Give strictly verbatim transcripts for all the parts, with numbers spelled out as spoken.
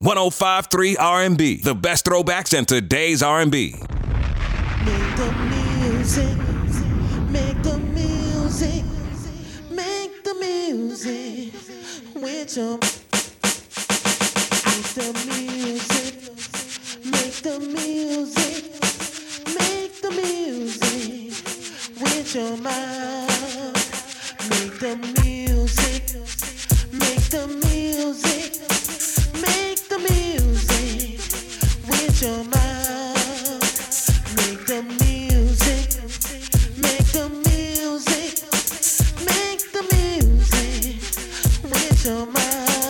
one oh five point three R and B, the best throwbacks and today's R and B. Make the music, make the music, make the music with your. Make the music, make the music, make the music with your mind. Make the music, make the music, make the music with your mind. Make the music, make the music, make the music with your mind.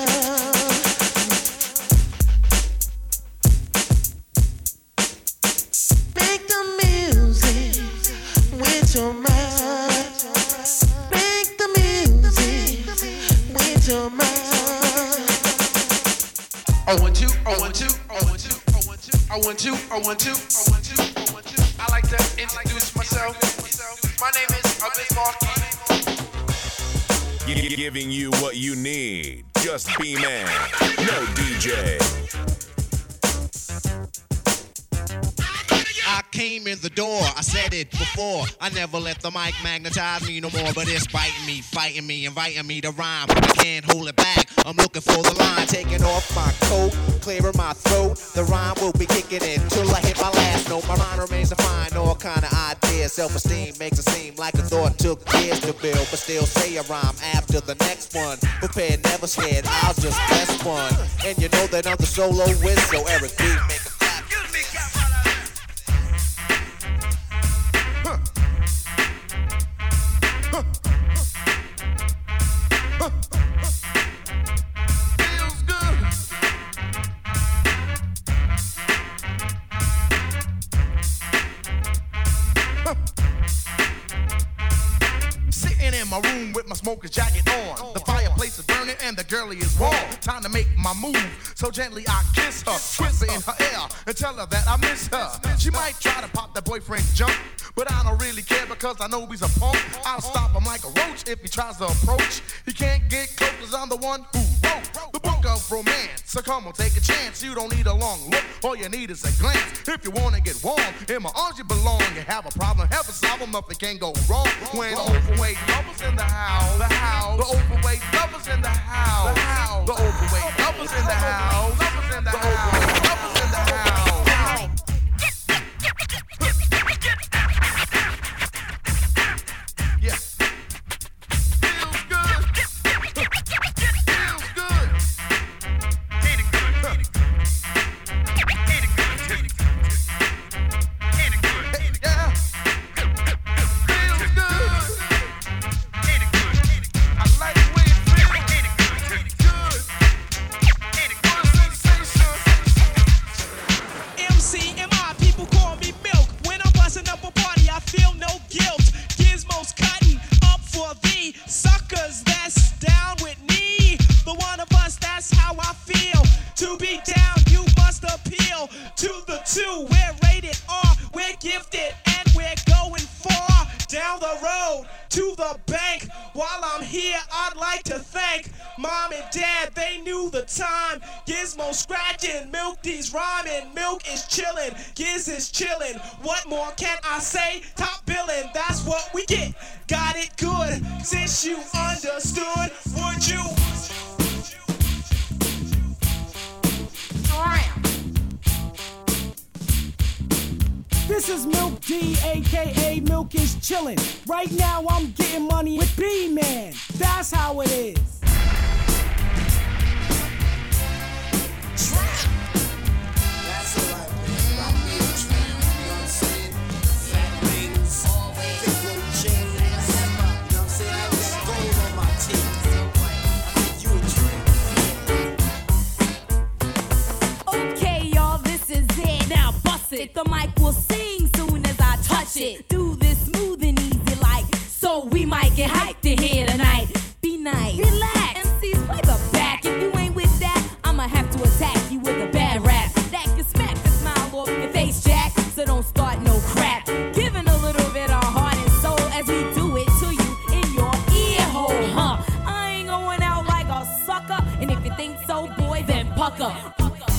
Make the music with your mind. Make the music with your mind. I want you, I want you, I want you, I want you, I want you, I want you, I want you, I want you. I like to introduce myself. My name is Abyss Marquis. Giving you what you need. Just be man, no D J. I came in the door, I said it before. I never let the mic magnetize me no more, but it's biting me, fighting me, inviting me to rhyme. I can't hold it back, I'm looking for the line. Taking off my coat, clearing my throat. The rhyme will be kicking in till I hit my last note. My mind remains to find all kind of ideas. Self-esteem makes it seem like a thought took years to build, but still say a rhyme after the next one. Prepared, never scared, I'll just best fun. And you know that I'm the soloist, so Eric B, make a clap. My room with my smoker's jacket on. The fireplace is burning and the girlie is warm. Time to make my move, so gently I kiss her, whisper in her ear and tell her that I miss her. She might try to pop that boyfriend jump, but I don't really care because I know he's a punk. I'll stop him like a roach if he tries to approach. He can't get close cause I'm the one who wrote the book of romance. So come on, take a chance. You don't need a long look, all you need is a glance. If you wanna get warm, in my arms you belong. You have a problem, have a problem, nothing can go wrong. When overweight lovers in the house, the house, the overweight lovers in the house, the house, the overweight lovers in the house, lovers in the house, lovers in the house. Yeah. Feels good. Feels good. Ain't it good? Ain't it good? Ain't it good? Ain't it good? Yeah. Feels good. Ain't it good? I like the way it feels. Ain't it good? Ain't it good? Ain't it good? Sensation. M C M I, people call me Milk. When I'm busting up a party, I feel no guilt. Gizmo's cutting up for the suckers that's down with me. The one of us, that's how I feel. To be down, you must appeal to the two. We're rated R, we're gifted, and we're going far down the road to the bank. While I'm here, I'd like to thank Mom and Dad, they knew the time. Gizmo scratching, Milk D's rhyming, Milk is chillin', Giz is chillin'. What more can I say? Top billin', that's what we get. Got it good, since you understood, would you? This is Milk D, aka Milk is chillin'. Right now I'm getting money with B-Man. That's how it is. Okay, y'all, this is it. Now bust it. The mic will sing soon as I touch it. Do this smooth and easy like, so we might get hyped in here tonight. Be nice, relax. M Cs play the back. If you ain't with that, I'ma have to attack you with a bad rap that can smack the smile off your face, Jack. So don't start no crap. Giving a little bit of heart and soul as we do it to you in your ear hole, huh? I ain't going out like a sucker, and if you think so, boy, then pucker.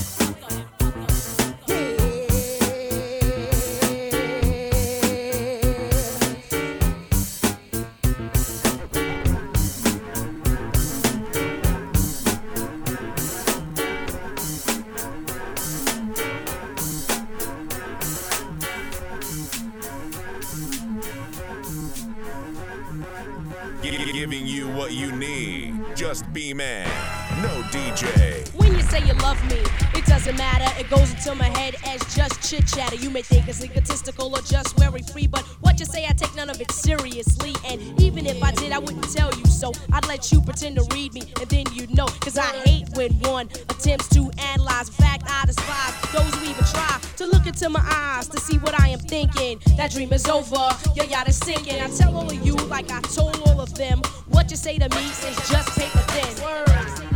Just be man, no D J. When you say you love me, it doesn't matter. It goes into my head as just chit chatter. You may think it's egotistical or just very free, but what you say, I take none of it seriously. And even if I did, I wouldn't tell you so. I'd let you pretend to read me, and then you'd know. Cause I hate when one attempts to analyze. In fact, I despise those who even try to look into my eyes to see what I am thinking. That dream is over, your yacht is sinking. I tell all of you, like I told all of them, what you say to me is just paper thin. Word.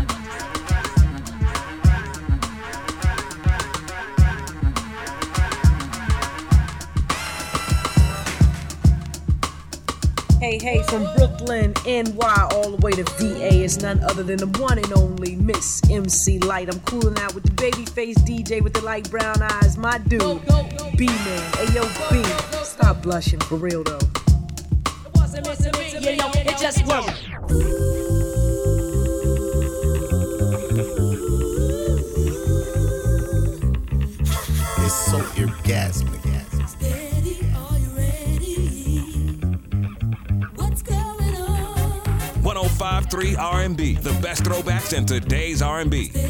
Hey, hey, from Brooklyn, N Y, all the way to V A, it's none other than the one and only Miss M C Light. I'm cooling out with the baby face D J with the light brown eyes, my dude, B-Man. Hey, yo, B, stop blushing, for real, though. It wasn't meant to be, you know, it just worked. It's so orgasmic. one oh five point three R and B, the best throwbacks in today's R and B.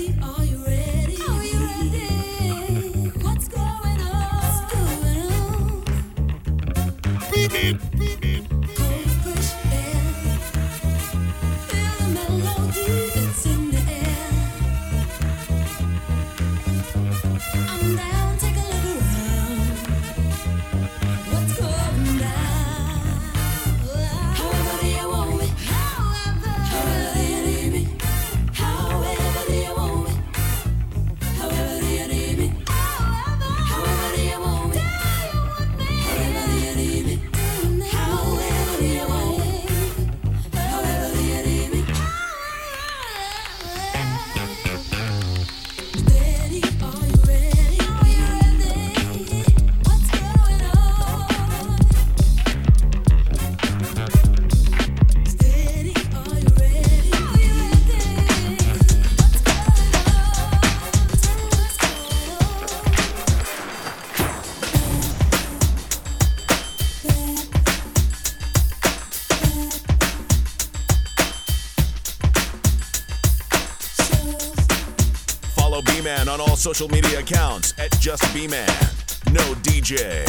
B-Man on all social media accounts at Just B-Man, no D J.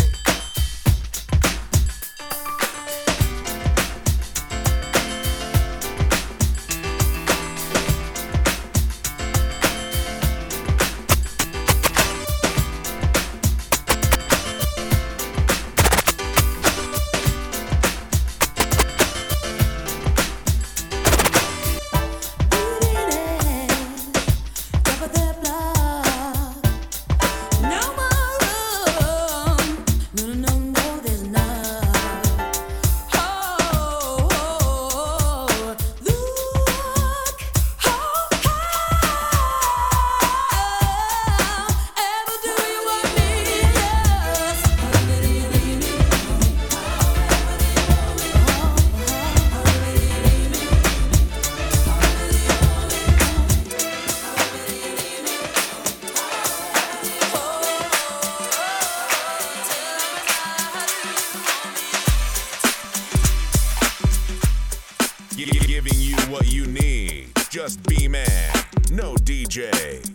Giving you what you need. Just B-Man, no D J.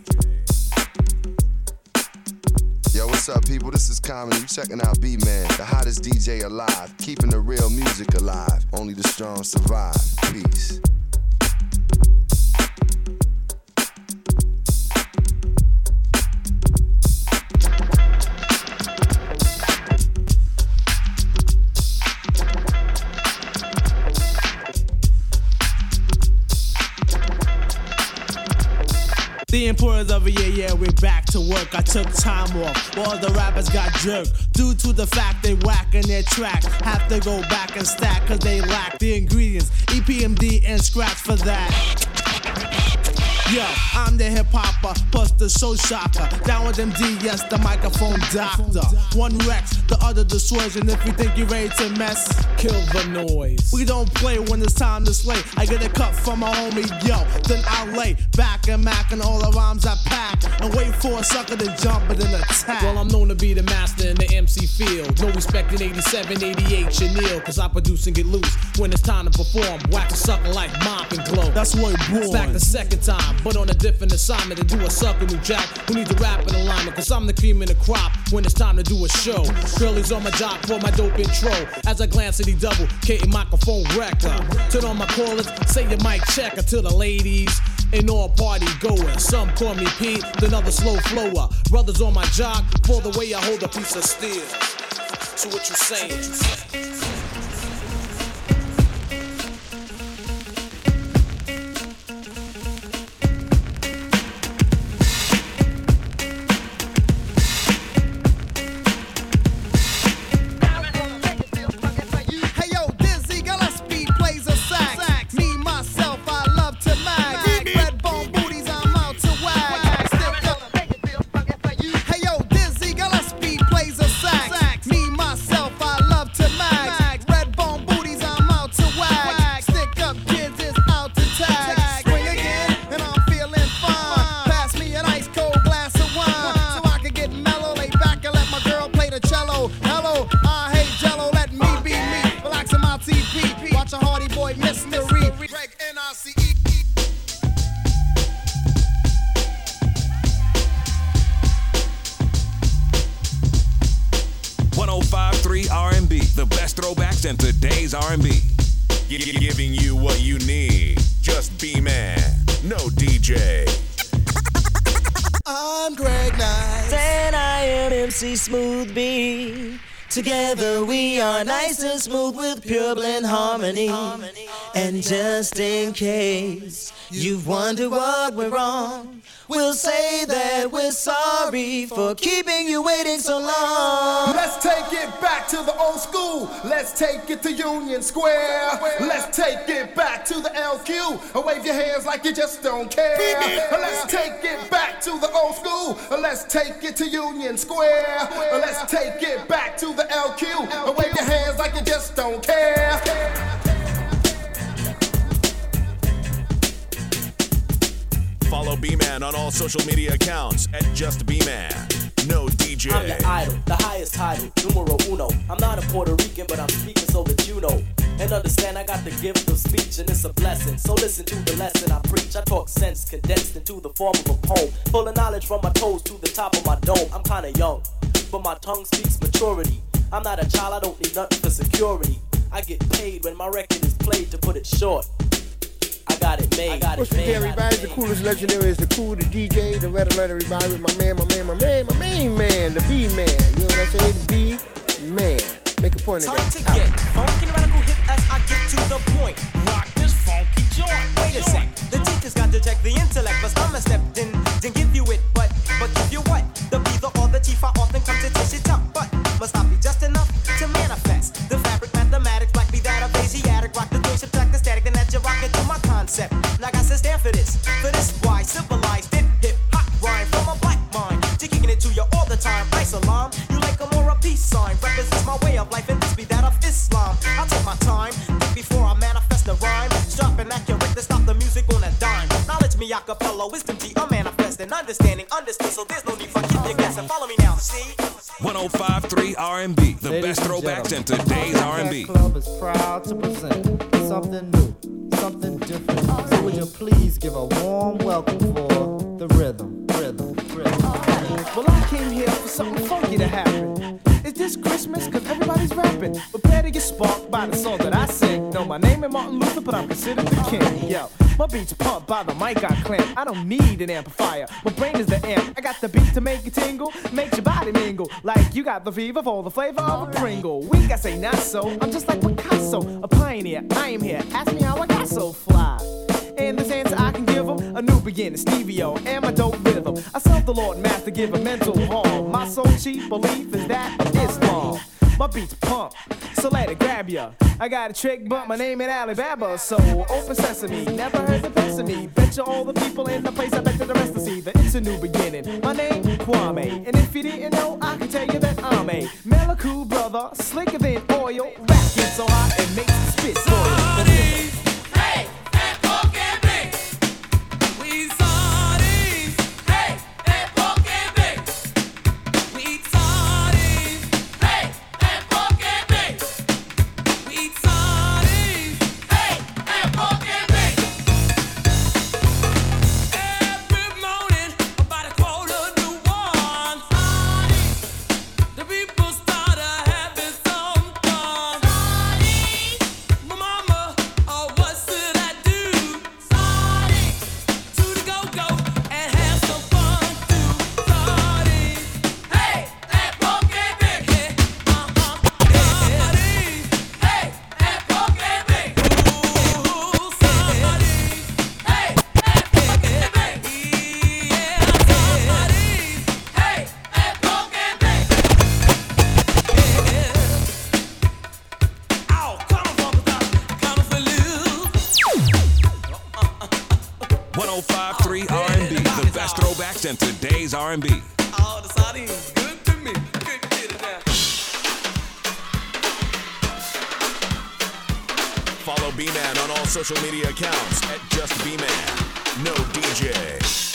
Yo, what's up, people? This is Common. You checking out B-Man, the hottest D J alive, keeping the real music alive. Only the strong survive. Peace. The importance of a year, yeah, we're back to work. I took time off, all the rappers got jerked. Due to the fact they whacking their track, have to go back and stack cause they lack the ingredients, E P M D and scratch for that. Yo, I'm the hip-hopper, plus the soul shocker. Down with M D, yes, the microphone doctor. One Rex, the other destroys, and if you think you're ready to mess, kill the noise. We don't play when it's time to slay. I get a cut from my homie, yo, then I lay back and mack and all the rhymes I pack. and wait for a sucker to jump and then attack. Well, I'm known to be the master in the M C field. No respect in eighty-seven, eighty-eight, Chanel, cause I produce and get loose when it's time to perform. Whack a sucker like Mop and Glow. That's what it born. Back the second time, but on a different assignment to do a sucker new jack who needs a rap in alignment, cause I'm the cream in the crop when it's time to do a show. Girlies on my job for my dope intro. As I glance at the double, K microphone wrecker. Turn on my callers, say your mic checker to the ladies and all party goers. Some call me Pete, then other slow flower. Brothers on my jock for the way I hold a piece of steel. So what you saying? What you saying? And today's R and B, giving you what you need. Just B-Man, no D J. I'm Greg Nice and I am M C Smooth B. Together we are nice and smooth with pure blend harmony. And just in case you've wondered what went wrong, we'll say that we're sorry for keeping you waiting so long. Let's take it back to the old school. Let's take it to Union Square. Let's take it back to the L Q. Wave your hands like you just don't care. Let's take it back to the old school. Let's take it to Union Square. Let's take it back to the L Q. Wave your hands like you just don't care. Follow B-Man on all social media accounts at Just B-Man, no D J. I'm your idol, the highest title, numero uno. I'm not a Puerto Rican, but I'm speaking so that you know. And understand I got the gift of speech and it's a blessing. So listen to the lesson I preach. I talk sense condensed into the form of a poem. Full of knowledge from my toes to the top of my dome. I'm kinda young, but my tongue speaks maturity. I'm not a child, I don't need nothing for security. I get paid when my record is played, to put it short. I got it made. I got What's it made. everybody? The coolest legendary is the cool, the D J, the red alert, everybody with my man, my man, my man, my main man, the B man. You know what I say? The B man. Make a point of that. Time to get funky radical hit as I get to the point. Rock this funky joint. Wait a sec. The teacher's got to check the intellect. But I'm a stepped in, didn't give you it, but but give you what? The B, the or the T, I often come to taste it up, but must not be just enough to manifest the fabric, mathematics, black be that of Asiatic, rock the doing, subtract the static, then that you rock into my concept. Now I got to stand for this, for this why civilized it, hip hop rhyme from a black mind, to kicking it to you all the time. Ice alarm, you like a more a peace sign, represents my way of life, and this be that of Islam. I'll take my time, think before I manifest the rhyme, sharp and accurate to stop the music on a dime. Knowledge me acapella, wisdom G, a manifest and understanding, understood, so there's no need for keep your guessing. Follow me now, see? one oh five point three R and B, the Ladies best throwbacks in today's R and B. Club is proud to present something new, something different. So would you please give a warm welcome for the rhythm, rhythm, rhythm. Well, I came here for something funky to happen. Is this Christmas? Cause everybody's rapping. Prepare to get sparked by the song that I sing. No, my name ain't Martin Luther, but I'm considered the king. Yo, my beats pumped by the mic I clamp. I don't need an amplifier. My brain is the amp. I got the beat to make you tingle, make your body mingle. Like you got the fever for the flavor of a Pringle. Weak, I say not so. I'm just like Picasso, a pioneer. I am here. Ask me how I got so fly. In this answer I can give them a new beginning, Stevie-O, and my dope rhythm. I serve the Lord Master, give a mental harm. My sole chief belief is that of Islam. My beats pump, so let it grab ya. I got a trick, but my name ain't Alibaba, so open sesame, never heard the best of me. Bet you all the people in the place, I bet you the rest to see that it's a new beginning. My name, Kwame, and if you didn't know, I can tell you that I'm a Meliku brother, slicker than oil, racking so hot it makes the spit boil. Hey, hey, represent today's R and B. Oh, the sardines good to me. Good to get it now. Follow B-Man on all social media accounts at Just B-Man. No D J.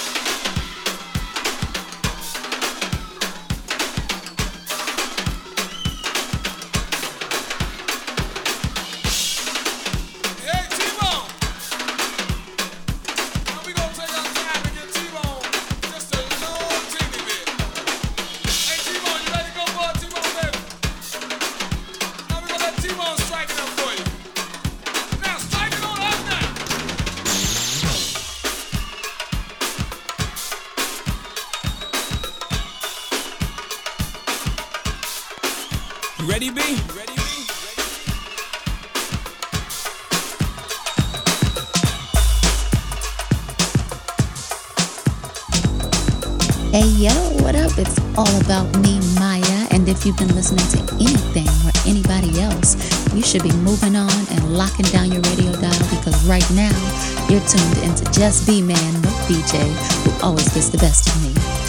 Ready, B? Ready, B? Hey yo, what up? It's all about me, Maya. And if you've been listening to anything or anybody else, you should be moving on and locking down your radio dial, because right now you're tuned into Just B-Man, no D J, who always gets the best of me.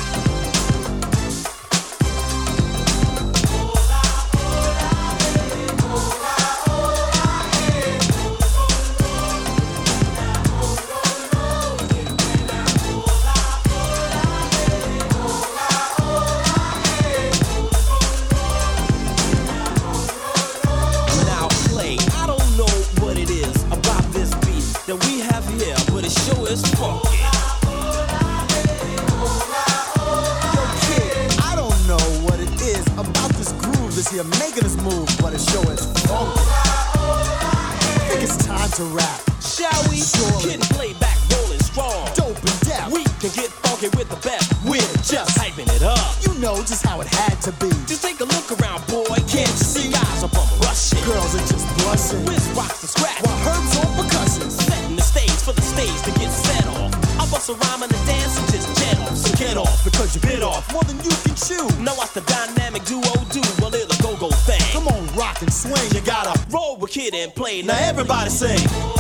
And play. Now everybody sing.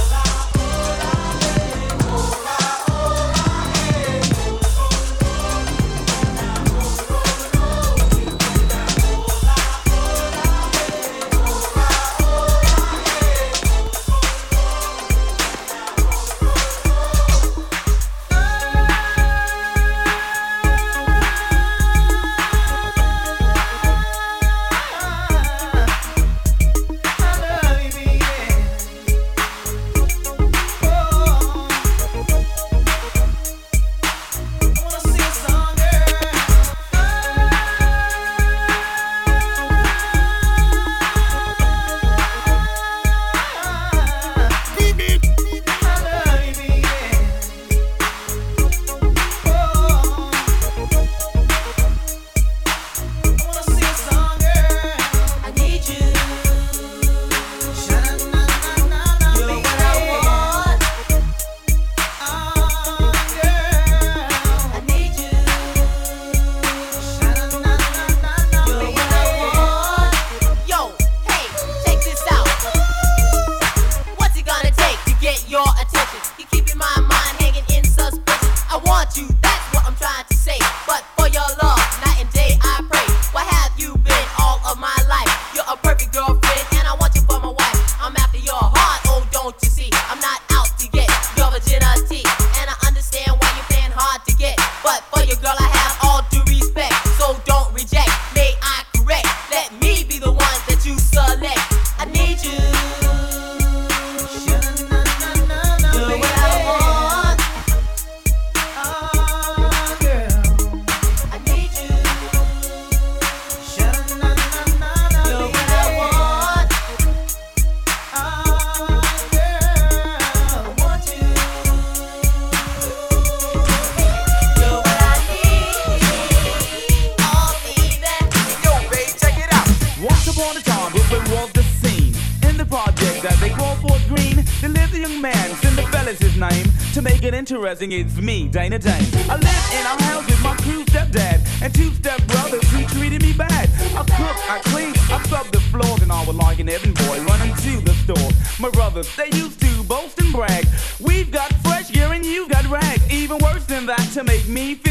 Interesting, it's me, Dana Dane. I live in a house with my crew stepdad and two step brothers who treated me bad. I cook, I clean, I scrub the floors, and I was like an Evan boy running to the store. My brothers, they used to boast and brag. We've got fresh gear and you've got rags. Even worse than that, to make me feel old,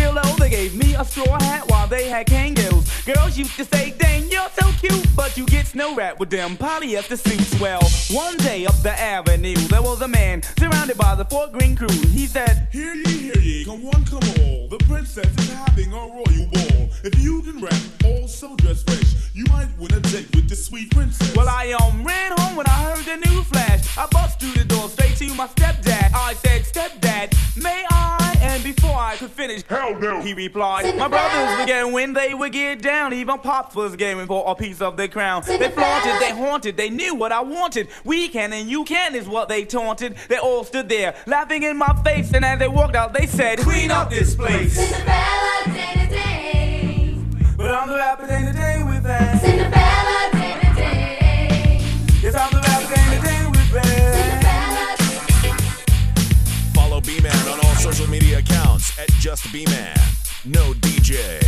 they gave me a straw hat while they had kangaroos. Girls used to say, dang, you're so cute, but you get snow wrapped with them polyester suits. Well, one day up the avenue, there was a man surrounded by the Fort Greene crew. He said, hear ye, hear ye, come one, come all. The princess is having a royal ball. If you can rap all so dressed fresh, you might win a date with the sweet princess. Well, I um ran home when I heard the news flash. I bust through the door straight to my stepdad. I said, stepdad, may I? And before I could finish, hell no, he replied, my brothers would get when they would get down. Even Pops was gaming for a piece of the crown. They flaunted, they haunted, they knew what I wanted. We can and you can is what they taunted. They all stood there, laughing in my face. And as they walked out, they said, clean up this place. Cinderella, day to day. But I'm the rapper day to day with that. Cinderella, day to day. Yes, I'm the rapper day to day with that. Follow B-Man on all social media accounts at Just B-Man. No D J.